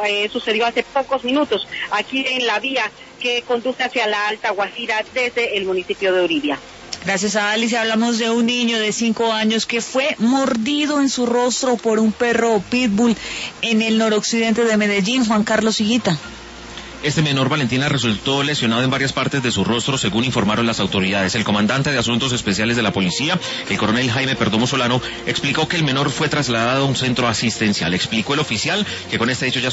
sucedió hace pocos minutos aquí en la vía que conduce hacia la Alta Guajira desde el municipio de Uribia. Gracias a Alicia. Hablamos de un niño de 5 años que fue mordido en su rostro por un perro pitbull en el noroccidente de Medellín. Juan Carlos Higuita. Este menor, Valentina, resultó lesionado en varias partes de su rostro, según informaron las autoridades. El comandante de Asuntos Especiales de la Policía, el coronel Jaime Perdomo Solano, explicó que el menor fue trasladado a un centro asistencial. Explicó el oficial que con este hecho ya